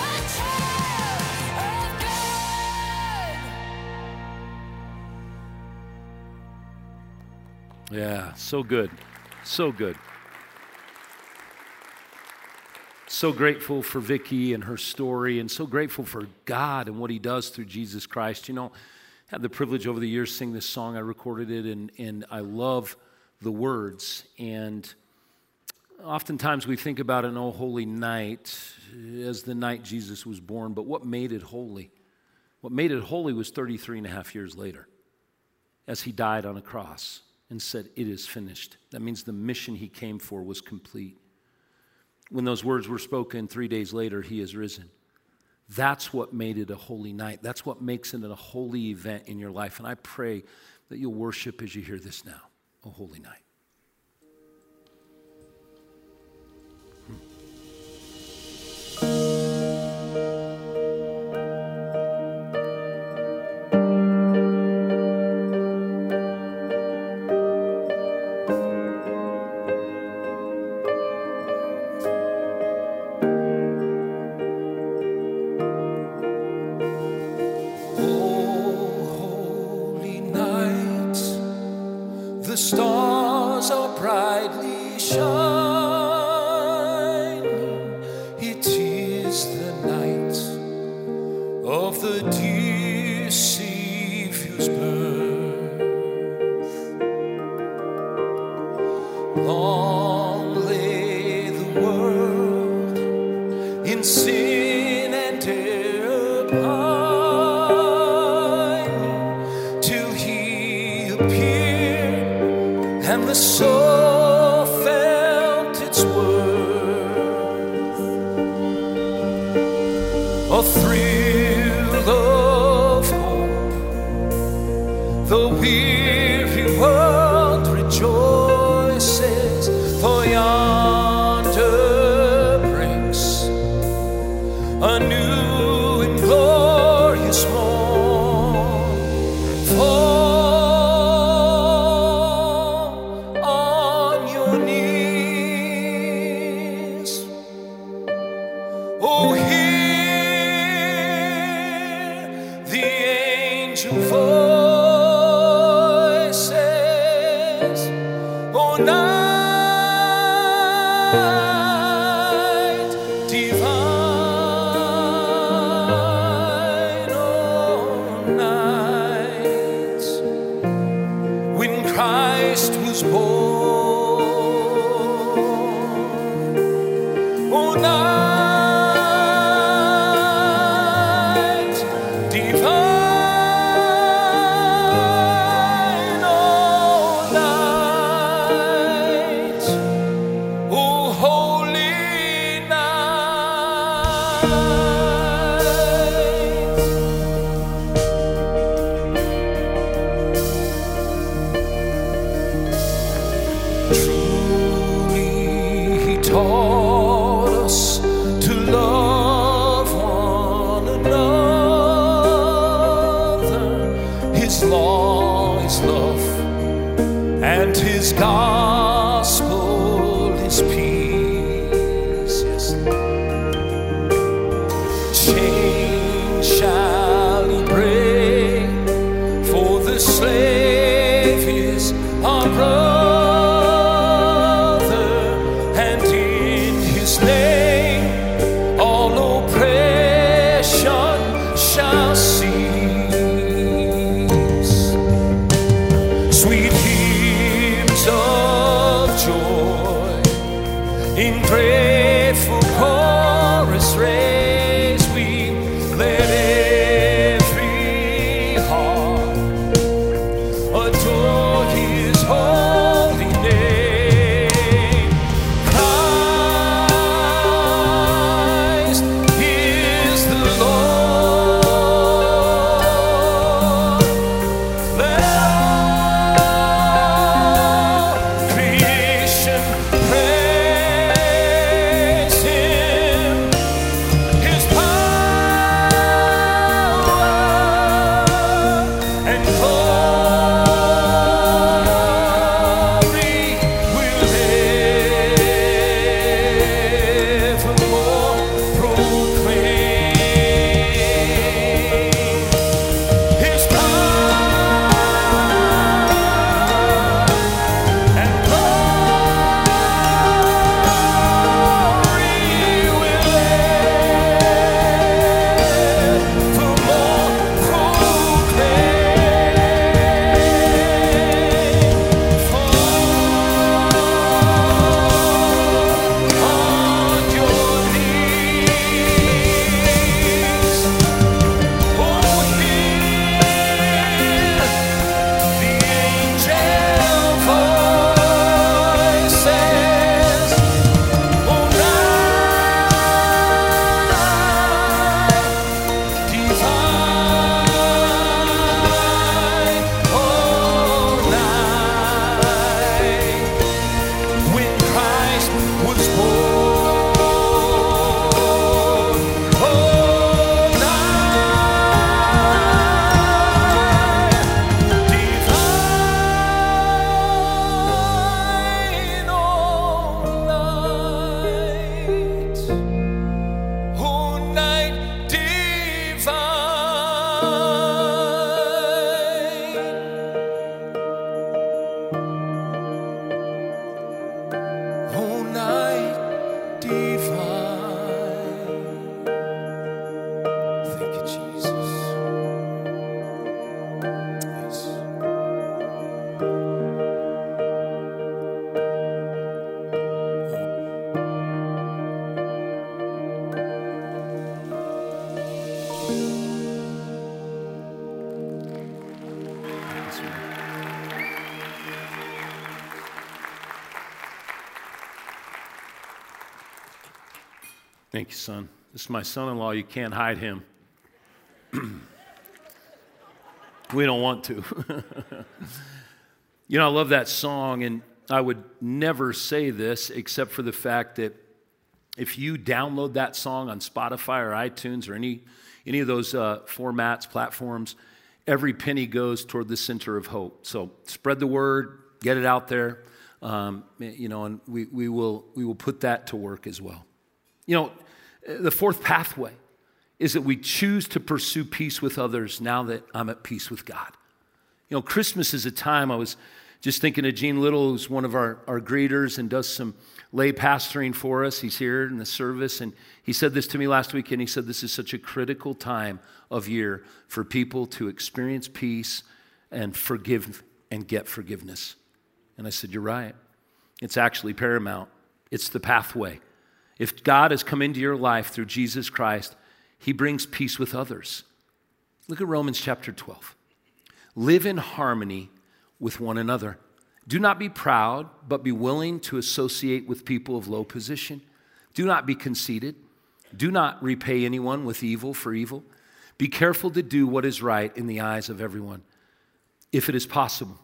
Speaker 3: am a child of God.
Speaker 1: Yeah, so good. So good. So grateful for Vicki and her story, and so grateful for God and what he does through Jesus Christ. You know, I had the privilege over the years to sing this song. I recorded it, and I love the words. And oftentimes we think about an Oh Holy Night as the night Jesus was born, but what made it holy? What made it holy was 33 and a half years later, as he died on a cross and said, "It is finished." That means the mission he came for was complete. When those words were spoken, 3 days later, he is risen. That's what made it a holy night. That's what makes it a holy event in your life. And I pray that you'll worship as you hear this now, a holy night.
Speaker 3: Stars are brightly shining. It is the night of the dear Savior's birth. Long lay the world in sin and error pining, till he appeared and the soul felt its worth. a thrill of hope. The weary world rejoices, for yonder breaks a new and glorious morn. Fall on your knees. Oh, hear the angel voices. Oh, night divine, oh, night when Christ was born. Oh, night divine, oh, night, oh, holy night. Truly he taught us to love one another. His law is love, and his gospel is peace. Yes. Chains shall he break, for the slave is our brother, and in his name all oppression shall cease. Sweet hymns of joy in grateful chorus raise we, let every heart adore his holy name. Christ is the Lord. Let all creation praise him. His power and glory will evermore proclaim. His power and glory will evermore proclaim. Fall on your knees. Oh, hear the angel voices. Oh, night divine, oh, night when Christ was born. Oh, night divine, oh, night, oh, night divine, oh, night divine. Thank you, Jesus. Yes.
Speaker 1: Thank you, son. This is my son-in-law. You can't hide him. We don't want to. You know, I love that song, and I would never say this except for the fact that if you download that song on Spotify or iTunes or any of those formats, platforms, every penny goes toward the center of hope. So spread the word, get it out there, you know, and we will put that to work as well. You know, the fourth pathway is that we choose to pursue peace with others now that I'm at peace with God. You know, Christmas is a time, I was just thinking of Gene Little, who's one of our greeters and does some lay pastoring for us. He's here in the service, and he said this to me last week, and he said this is such a critical time of year for people to experience peace and forgive and get forgiveness. And I said, you're right. It's actually paramount. It's the pathway. If God has come into your life through Jesus Christ, he brings peace with others. Look at Romans chapter 12. Live in harmony with one another. Do not be proud, but be willing to associate with people of low position. Do not be conceited. Do not repay anyone with evil for evil. Be careful to do what is right in the eyes of everyone, if it is possible.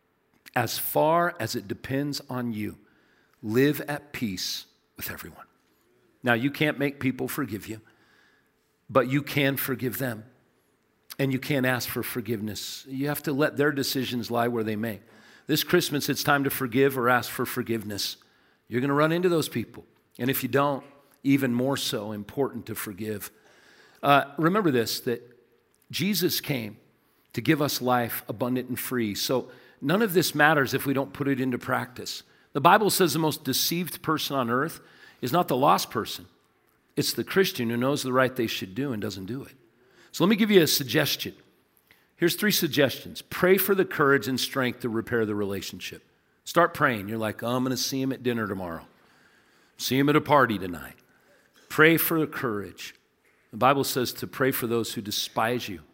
Speaker 1: As far as it depends on you, live at peace with everyone. Now, you can't make people forgive you, but you can forgive them. And you can't ask for forgiveness. You have to let their decisions lie where they may. This Christmas, it's time to forgive or ask for forgiveness. You're going to run into those people. And if you don't, even more so important to forgive. Remember this, that Jesus came to give us life abundant and free. So none of this matters if we don't put it into practice. The Bible says the most deceived person on earth is not the lost person. It's the Christian who knows the right they should do and doesn't do it. So let me give you a suggestion. Here's 3 suggestions. Pray for the courage and strength to repair the relationship. Start praying. You're like, I'm going to see him at dinner tomorrow. See him at a party tonight. Pray for the courage. The Bible says to pray for those who despise you.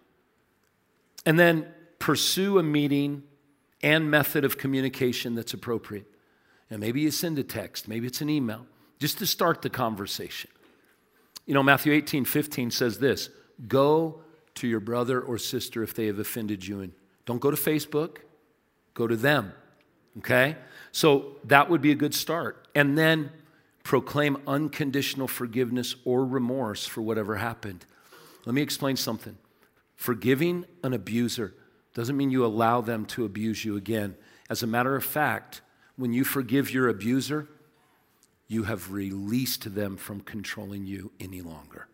Speaker 1: And then pursue a meeting and method of communication that's appropriate. And maybe you send a text. Maybe it's an email. Just to start the conversation. You know, Matthew 18:15 says this. Go to your brother or sister if they have offended you. And don't go to Facebook. Go to them. Okay? So that would be a good start. And then proclaim unconditional forgiveness or remorse for whatever happened. Let me explain something. Forgiving an abuser doesn't mean you allow them to abuse you again. As a matter of fact, when you forgive your abuser, you have released them from controlling you any longer.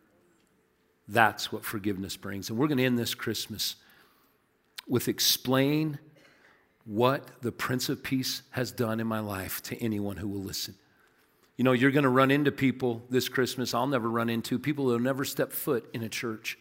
Speaker 1: That's what forgiveness brings. And we're going to end this Christmas with explain what the Prince of Peace has done in my life to anyone who will listen. You know, you're going to run into people this Christmas I'll never run into, people who will never step foot in a church.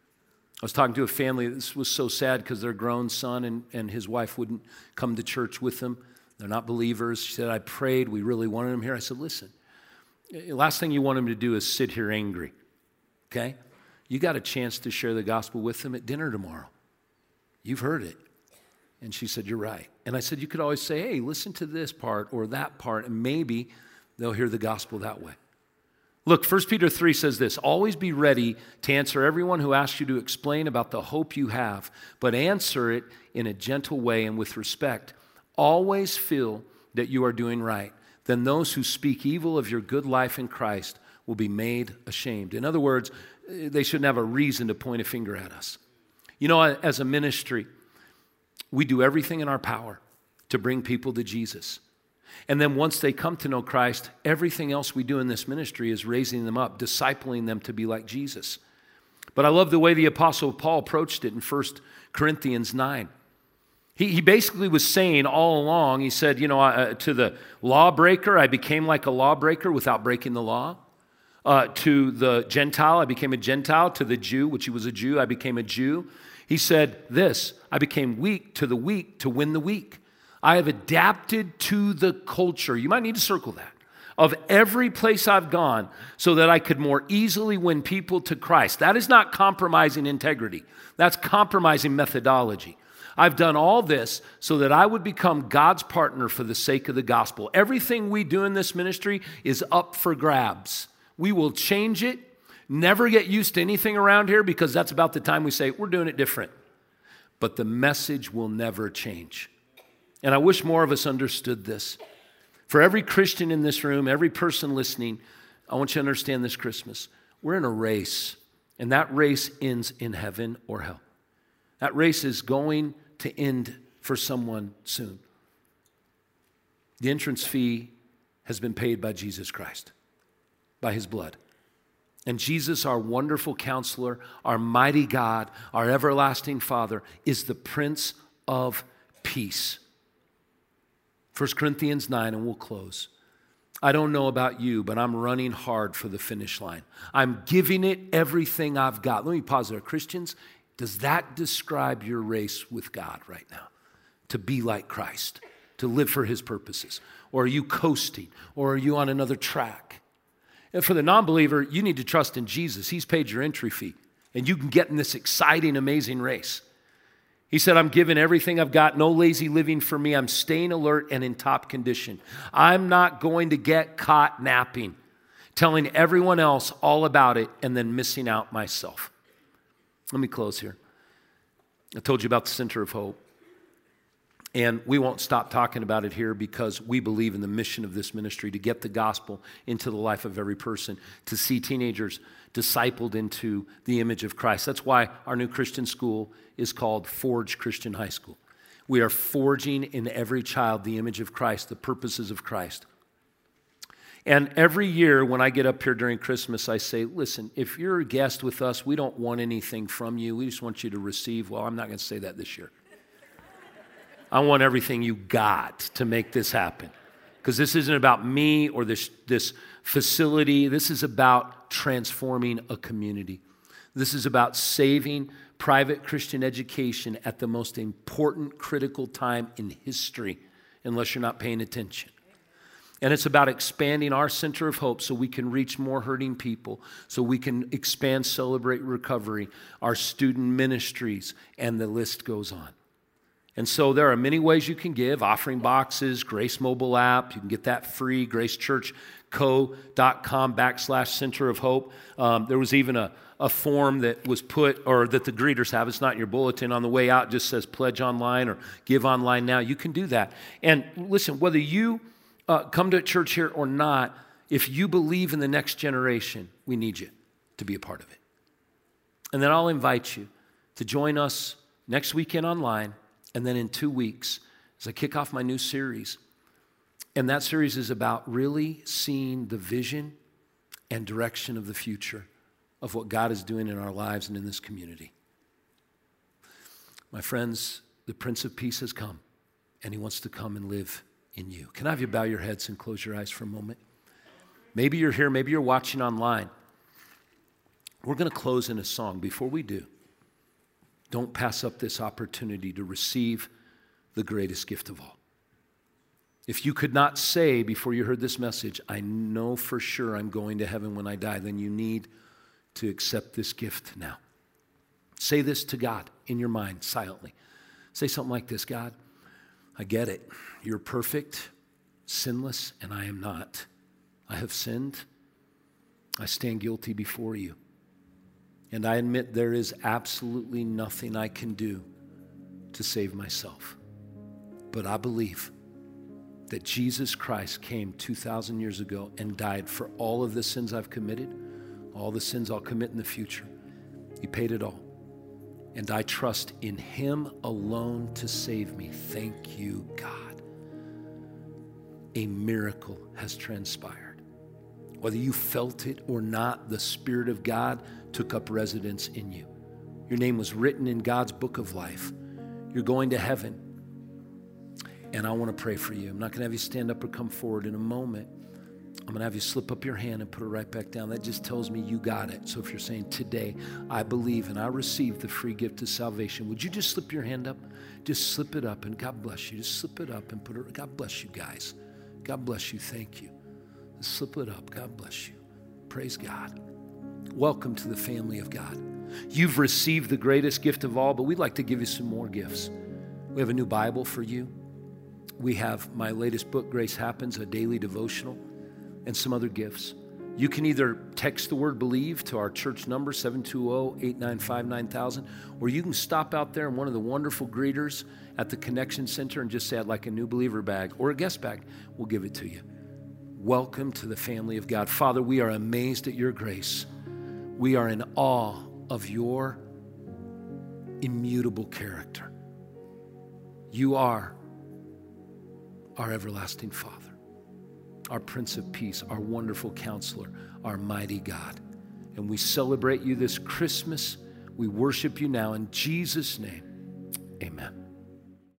Speaker 1: I was talking to a family. This was so sad because their grown son and his wife wouldn't come to church with them. They're not believers. She said, I prayed. We really wanted them here. I said, listen, the last thing you want them to do is sit here angry, okay? You got a chance to share the gospel with them at dinner tomorrow. You've heard it. And she said, you're right. And I said, you could always say, hey, listen to this part or that part, and maybe they'll hear the gospel that way. Look, 1 Peter 3 says this, always be ready to answer everyone who asks you to explain about the hope you have, but answer it in a gentle way and with respect. Always feel that you are doing right. Then those who speak evil of your good life in Christ will be made ashamed. In other words, they shouldn't have a reason to point a finger at us. You know, as a ministry, we do everything in our power to bring people to Jesus. And then once they come to know Christ, everything else we do in this ministry is raising them up, discipling them to be like Jesus. But I love the way the Apostle Paul approached it in 1 Corinthians 9. He basically was saying all along, he said, you know, to the lawbreaker, I became like a lawbreaker without breaking the law. To the Gentile, I became a Gentile. To the Jew, which he was a Jew, I became a Jew. He said this, I became weak to the weak to win the weak. I have adapted to the culture. You might need to circle that. Of every place I've gone so that I could more easily win people to Christ. That is not compromising integrity. That's compromising methodology. I've done all this so that I would become God's partner for the sake of the gospel. Everything we do in this ministry is up for grabs. We will change it Never get used to anything around here because that's about the time we say, we're doing it different. But the message will never change. And I wish more of us understood this. For every Christian in this room, every person listening, I want you to understand this Christmas. We're in a race, and that race ends in heaven or hell. That race is going to end for someone soon. The entrance fee has been paid by Jesus Christ, by his blood. And Jesus, our wonderful counselor, our mighty God, our everlasting Father, is the Prince of Peace. 1 Corinthians 9, and we'll close. I don't know about you, but I'm running hard for the finish line. I'm giving it everything I've got. Let me pause there. Christians, does that describe your race with God right now? To be like Christ, to live for his purposes? Or are you coasting? Or are you on another track? And for the non-believer, you need to trust in Jesus. He's paid your entry fee. And you can get in this exciting, amazing race. He said, I'm giving everything I've got, no lazy living for me. I'm staying alert and in top condition. I'm not going to get caught napping, telling everyone else all about it and then missing out myself. Let me close here. I told you about the Center of Hope. And we won't stop talking about it here because we believe in the mission of this ministry to get the gospel into the life of every person, to see teenagers discipled into the image of Christ. That's why our new Christian school is called Forge Christian High School. We are forging in every child the image of Christ, the purposes of Christ. And every year when I get up here during Christmas, I say, listen, if you're a guest with us, we don't want anything from you. We just want you to receive. Well, I'm not going to say that this year. I want everything you got to make this happen. Because this isn't about me or this facility. This is about transforming a community. This is about saving private Christian education at the most important, critical time in history, unless you're not paying attention. And it's about expanding our Center of Hope so we can reach more hurting people, so we can expand Celebrate Recovery, our student ministries, and the list goes on. And so there are many ways you can give, offering boxes, Grace mobile app. You can get that free, gracechurchco.com/Center of Hope. There was even a form that was put, or that the greeters have. It's not in your bulletin. On the way out, it just says pledge online or give online now. You can do that. And listen, whether you come to church here or not, if you believe in the next generation, we need you to be a part of it. And then I'll invite you to join us next weekend online. And then in 2 weeks, as I kick off my new series, and that series is about really seeing the vision and direction of the future of what God is doing in our lives and in this community. My friends, the Prince of Peace has come, and he wants to come and live in you. Can I have you bow your heads and close your eyes for a moment? Maybe you're here, maybe you're watching online. We're going to close in a song. Before we do, don't pass up this opportunity to receive the greatest gift of all. If you could not say before you heard this message, I know for sure I'm going to heaven when I die, then you need to accept this gift now. Say this to God in your mind silently. Say something like this: God, I get it. You're perfect, sinless, and I am not. I have sinned. I stand guilty before you. And I admit there is absolutely nothing I can do to save myself. But I believe that Jesus Christ came 2,000 years ago and died for all of the sins I've committed, all the sins I'll commit in the future. He paid it all. And I trust in him alone to save me. Thank you, God. A miracle has transpired. Whether you felt it or not, the Spirit of God took up residence in you. Your name was written in God's book of life. You're going to heaven. And I want to pray for you. I'm not going to have you stand up or come forward in a moment. I'm going to have you slip up your hand and put it right back down. That just tells me you got it. So if you're saying, today, I believe and I receive the free gift of salvation, would you just slip your hand up? Just slip it up, and God bless you. Just slip it up and put it. God bless you guys. God bless you. Thank you. Just slip it up. God bless you. Praise God. Welcome to the family of God. You've received the greatest gift of all, but we'd like to give you some more gifts. We have a new Bible for you. We have my latest book, Grace Happens, a daily devotional, and some other gifts. You can either text the word believe to our church number, 720-895-9000, or you can stop out there and one of the wonderful greeters at the Connection Center and just say, I'd like a new believer bag or a guest bag. We'll give it to you. Welcome to the family of God. Father, we are amazed at your grace. We are in awe of your immutable character. You are our everlasting Father, our Prince of Peace, our wonderful Counselor, our mighty God. And we celebrate you this Christmas. We worship you now in Jesus' name. Amen.